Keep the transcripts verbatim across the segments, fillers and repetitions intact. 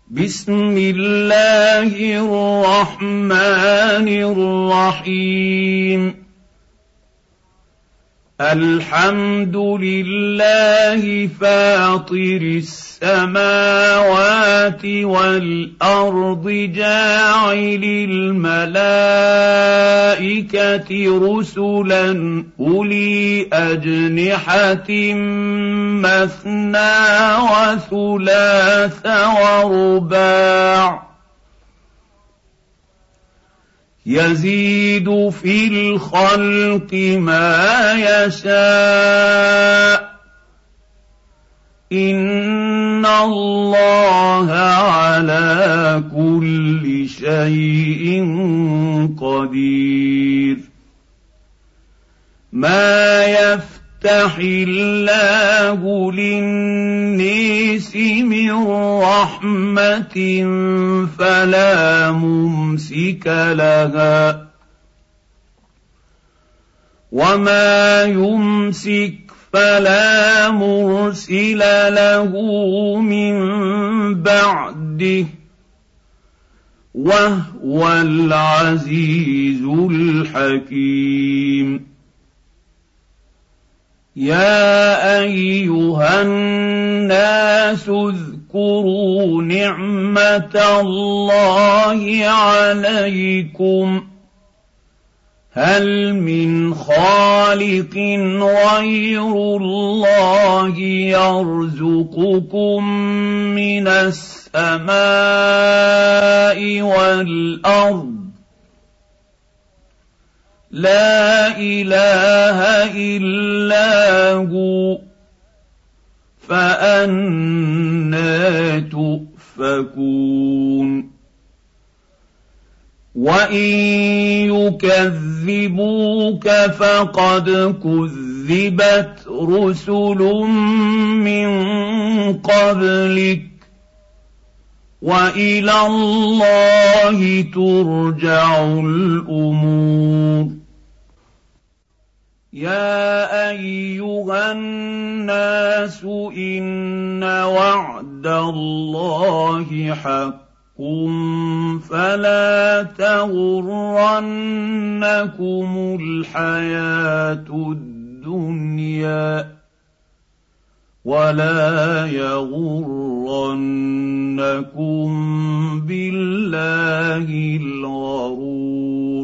بسم الله الرحمن الرحيم الحمد لله فاطر السماوات والأرض جاعل الملائكة رسلا أولي أجنحة مثنى وثلاث ورباع يزيد في الخلق ما يشاء إن الله على كل شيء قدير ما يفتح الله للناس من رحمة فلا ممسك لها وما يمسك فلا مرسل له من بعده وهو العزيز الحكيم يا أيها الناس اذكروا نعمة الله عليكم هل من خالق غير الله يرزقكم من السماء والأرض لا إله إلا هو فأنى تؤفكون وإن يكذبوك فقد كذبت رسل من قبلك وإلى الله ترجع الأمور يا أيها الناس إن وعد الله حق فلا تغرنكم الحياة الدنيا ولا يغرنكم بالله الغرور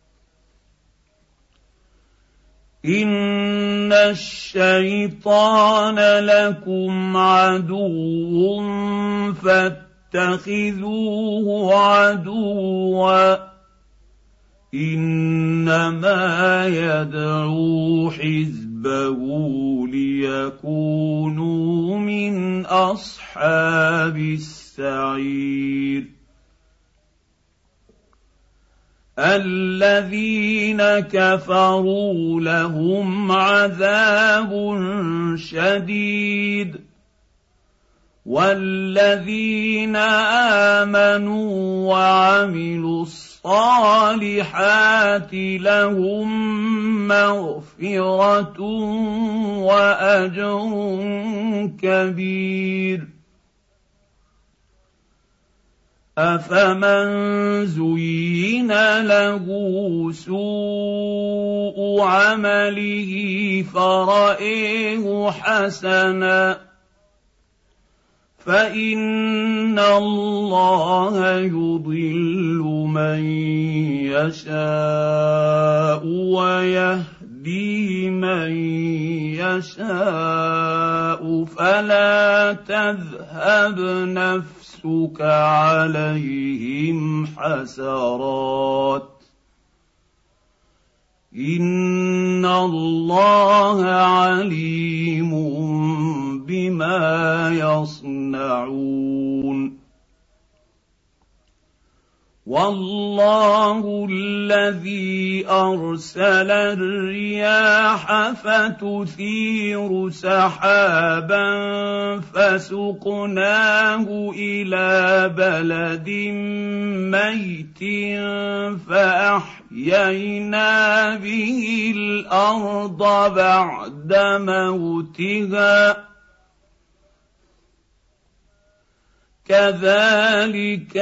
إن الشيطان لكم عدو فاتخذوه عدوا إنما يدعو حزبه ليكونوا من أصحاب السعير الذين كفروا لهم عذاب شديد والذين آمنوا وعملوا الصالحات لهم مغفرة وأجر كبير أفمن زين له سوء عمله فرأيه حسنا فإن الله يضل من يشاء ويهدي من يشاء فلا تذهب نفسك عليهم حسرات إن الله عليم بما يصنعون والله الذي أرسل الرياح فتثير سحابا فسقناه إلى بلد ميت فأحيينا به الأرض بعد موتها كذلك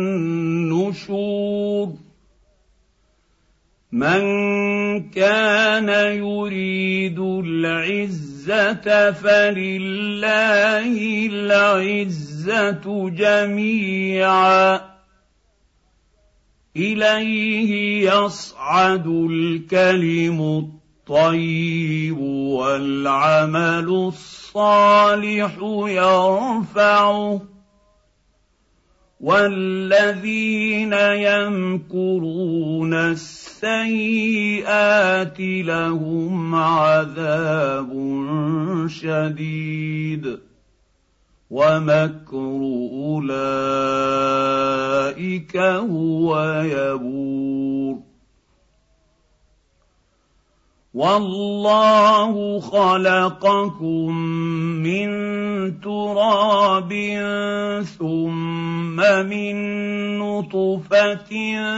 النشور من كان يريد العزة فلله العزة جميعا إليه يصعد الكلم الطيب والعمل الصالح يرفعه والذين يمكرون السيئات لهم عذاب شديد ومكر أولئك هو يبور والله خلقكم من تراب ثم من نطفة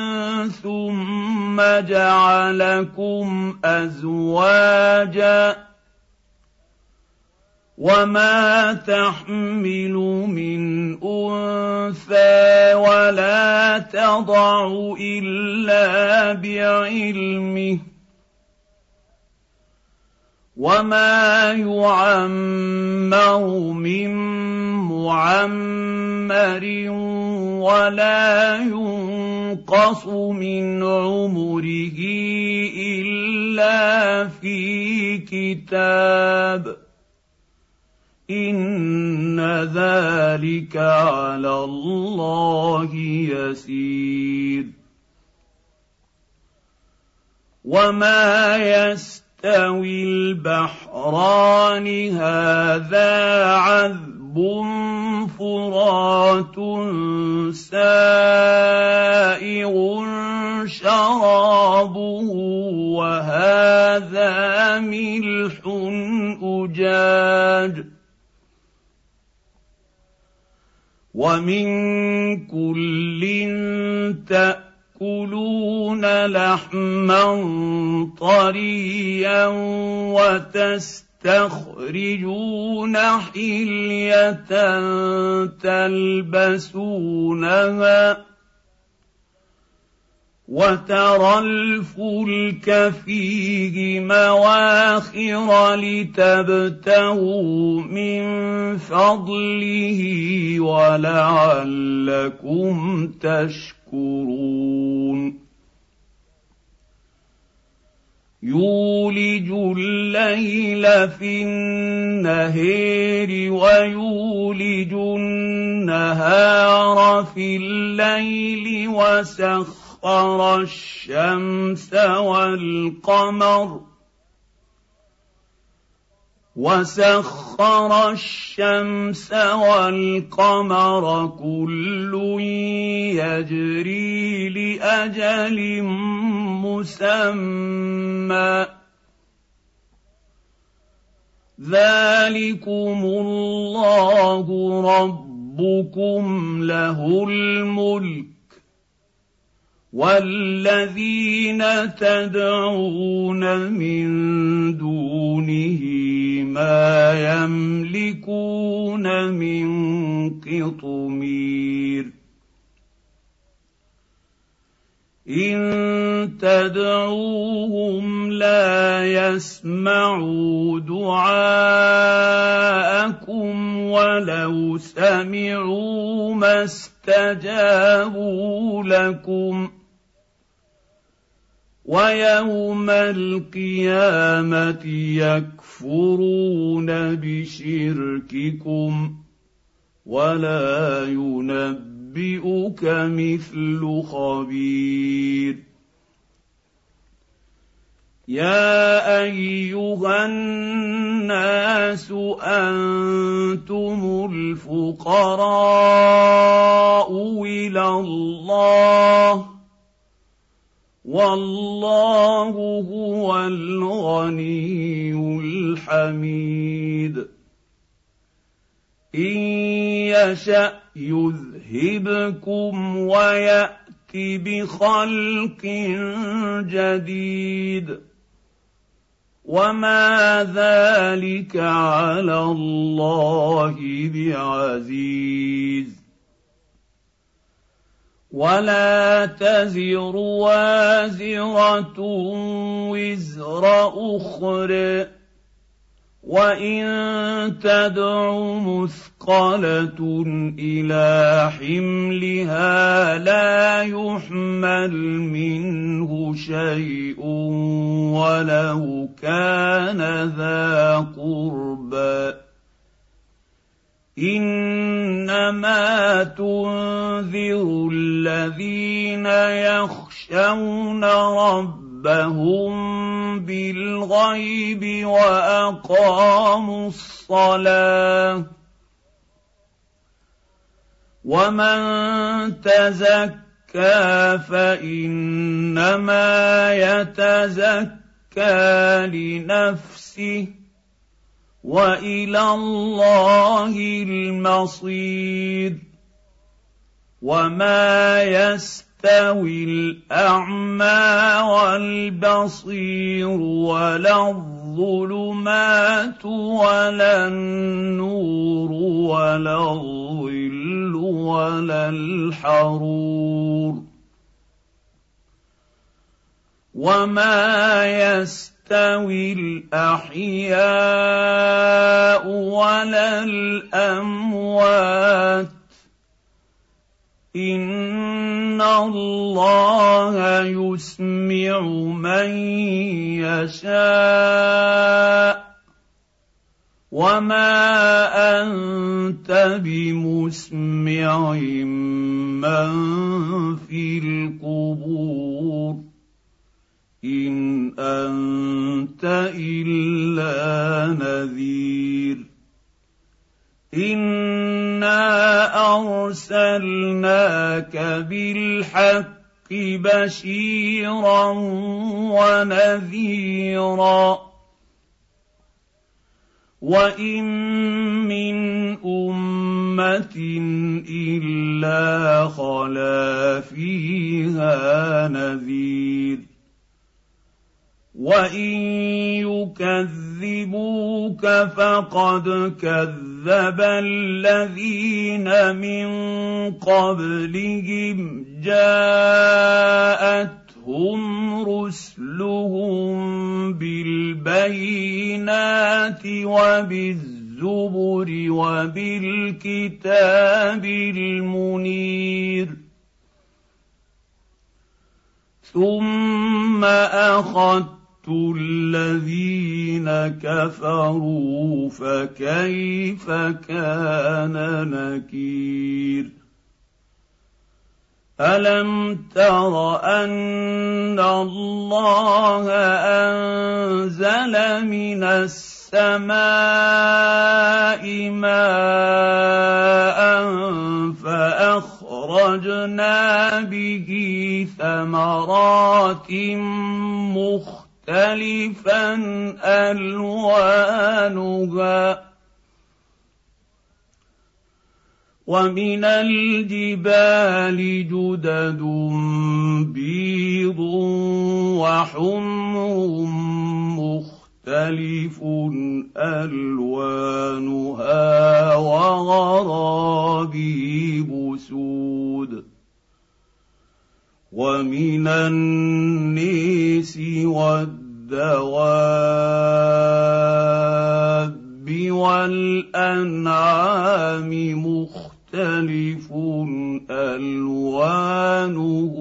ثم جعلكم أزواجا وما تحمل من أنثى ولا تضع إلا بعلمه وما يعمر من معمر ولا ينقص من عمره إلا في كتاب إن ذلك على الله يسير وما يستوي يستوي البحران هذا عذب فرات سائغ شرابه وهذا ملح أجاج ومن كل تأكل تأكلون لحما طريا وتستخرجون حلية تلبسونها وترى الفلك فيه مواخر لتبتغوا من فضله ولعلكم تشكرون يولج الليل في النهار ويولج النهار في الليل وسخر الشمس والقمر وسخر الشمس والقمر كل يجري لأجل مسمى ذلكم الله ربكم له الملك والذين تدعون من دونه ما يملكون من قطمير إن تدعوهم لا يسمعوا دعاءكم ولو سمعوا ما استجابوا لكم ويوم القيامة يكفرون بشرككم ولا ينبئك مثل خبير يا أيها الناس أنتم الفقراء إلى الله والله هو الغني الحميد إن يشأ يذهبكم ويأت بخلق جديد وما ذلك على الله بعزيز ولا تزر وازرة وزر أخرى وإن تدع مثقلة إلى حملها لا يحمل منه شيء ولو كان ذا قربى إنما تنذر الذين يخشون ربهم بالغيب وأقاموا الصلاة ومن تزكى فإنما يتزكى لنفسه وإلى الله المصير وما يستوي الأعمى والبصير ولا الظلمات ولا النور ولا الظل ولا الحرور وما يستوي الأحياء ولا الأموات إن الله يسمع من يشاء وما أنت بمسمع من في القبور إن أنت إلا نذير إنا أرسلناك بالحق بشيرا ونذيرا وإن من أمة إلا خلا فيها نذير وإن يكذبوك فقد كذب الذين من قبلهم جاءتهم رسلهم بالبينات وبالزبر وبالكتاب المنير ثم أخذت الذين كفروا فكيف كان نكير ألم تر أن الله أنزل من السماء ماء فأخرجنا به ثمرات مختلفة مختلفا ألوانها ومن الجبال جدد بيض وحمر مختلف ألوانها وغرابيب سود ومن النيس والدواب والأنعام مختلف ألوانه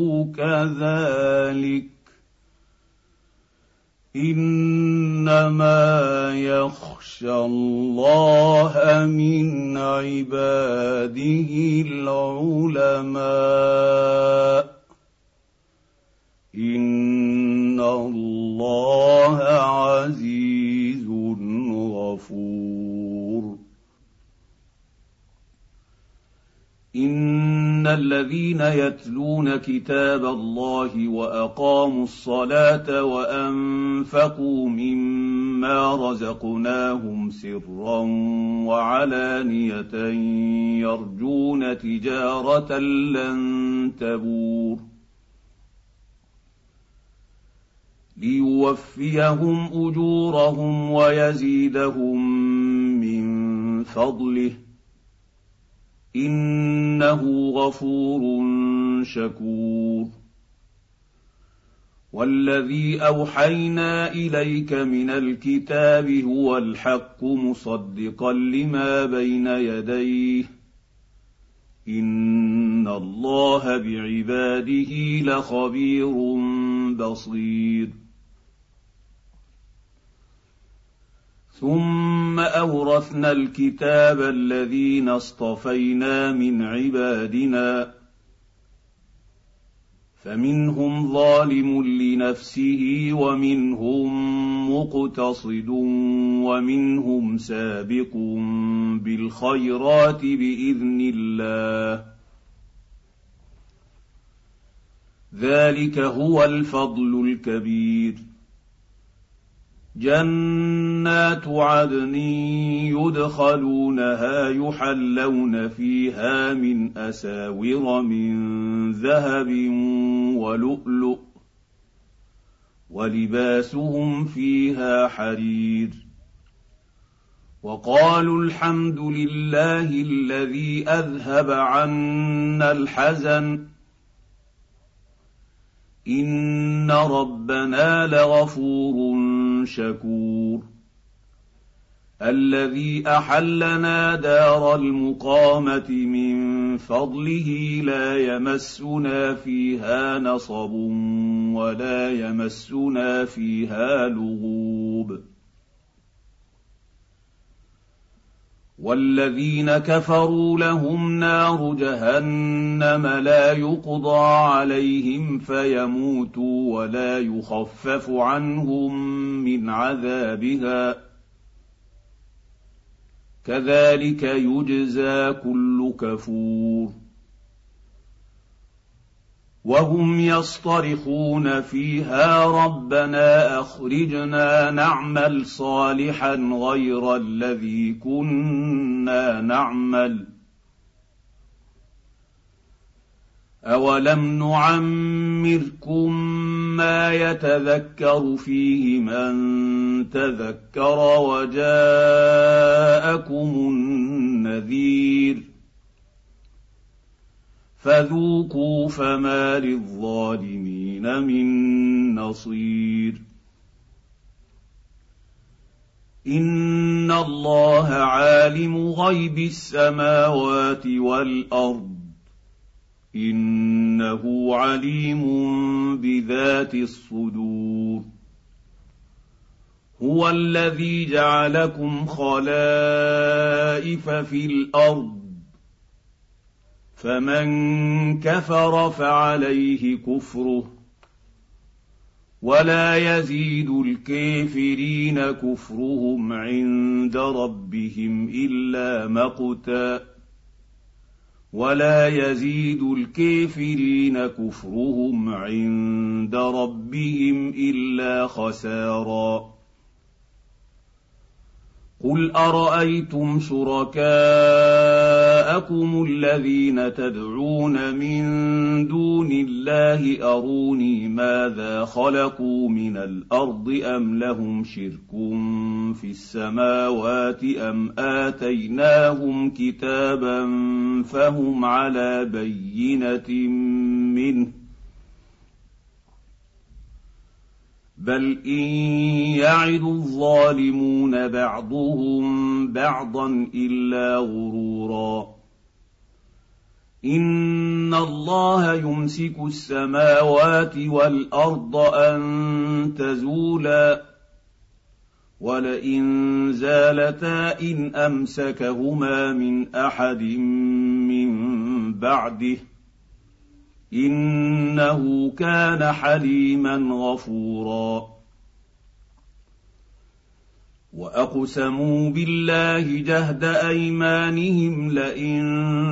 كذلك إنما يخشى الله من عباده العلماء إن الله عزيز غفور إن الذين يتلون كتاب الله وأقاموا الصلاة وأنفقوا مما رزقناهم سرا وعلانية يرجون تجارة لن تبور ليوفيهم أجورهم ويزيدهم من فضله إنه غفور شكور والذي أوحينا إليك من الكتاب هو الحق مصدقا لما بين يديه إن الله بعباده لخبير بصير ثم أورثنا الكتاب الذين اصطفينا من عبادنا فمنهم ظالم لنفسه ومنهم مقتصد ومنهم سابق بالخيرات بإذن الله ذلك هو الفضل الكبير جنات عدن يدخلونها يحلون فيها من أساور من ذهب ولؤلؤ ولباسهم فيها حرير وقالوا الحمد لله الذي أذهب عنا الحزن إن ربنا لغفور شكور الذي أحلنا دار المقامة من فضله لا يمسنا فيها نصب ولا يمسنا فيها لغوب والذين كفروا لهم نار جهنم لا يقضى عليهم فيموتوا ولا يخفف عنهم من عذابها كذلك يجزى كل كفور وهم يصطرخون فيها ربنا أخرجنا نعمل صالحا غير الذي كنا نعمل أولم نعمركم ما يتذكر فيه من تذكر وجاءكم النذير فذوقوا فما للظالمين من نصير إن الله عالم غيب السماوات والأرض إنه عليم بذات الصدور هو الذي جعلكم خلائف في الأرض فمن كفر فعليه كفره ولا يزيد الكافرين كفرهم عند ربهم إلا مقتا ولا يزيد الكافرين كفرهم عند ربهم إلا خسارا قل أرأيتم شركاءكم الذين تدعون من دون الله أروني ماذا خلقوا من الأرض أم لهم شرك في السماوات أم آتيناهم كتابا فهم على بينة منه بل إن يعد الظالمون بعضهم بعضا إلا غرورا إن الله يمسك السماوات والأرض أن تزولا ولئن زالتا إن أمسكهما من أحد من بعده إنه كان حليما غفورا وأقسموا بالله جهد أيمانهم لئن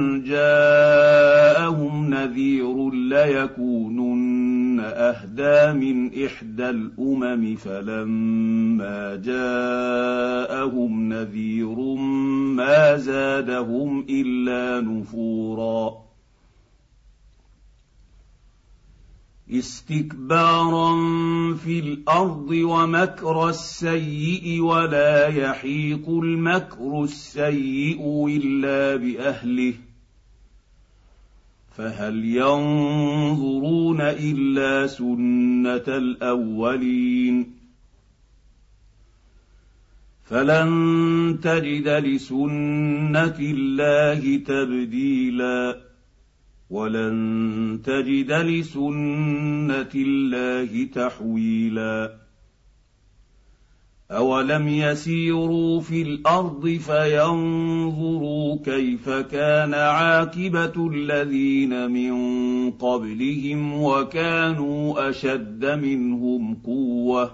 جاءهم نذير ليكونن أهدى من إحدى الأمم فلما جاءهم نذير ما زادهم إلا نفورا استكبارا في الأرض ومكر السيء ولا يحيق المكر السيء إلا بأهله فهل ينظرون إلا سنة الأولين فلن تجد لسنة الله تبديلا ولن تجد لسنة الله تحويلا أولم يسيروا في الأرض فينظروا كيف كان عاقبة الذين من قبلهم وكانوا أشد منهم قوة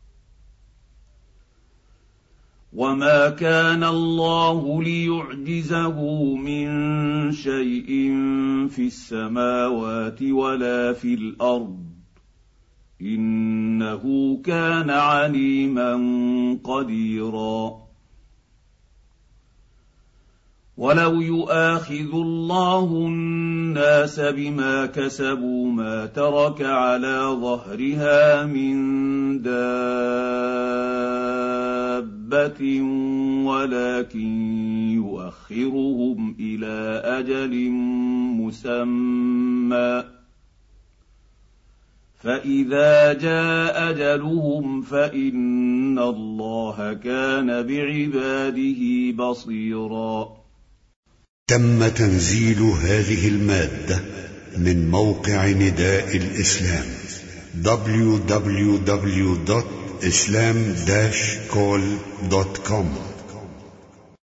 وما كان الله ليعجزه من شيء في السماوات ولا في الأرض إنه كان عليما قديرا ولو يؤاخذ الله الناس بما كسبوا ما ترك على ظهرها من دابة ولكن يؤخرهم إلى أجل مسمى فإذا جاء أجلهم فإن الله كان بعباده بصيرا. تم تنزيل هذه المادة من موقع نداء الإسلام دبليو دبليو دبليو دوت إسلام داش كول دوت كوم.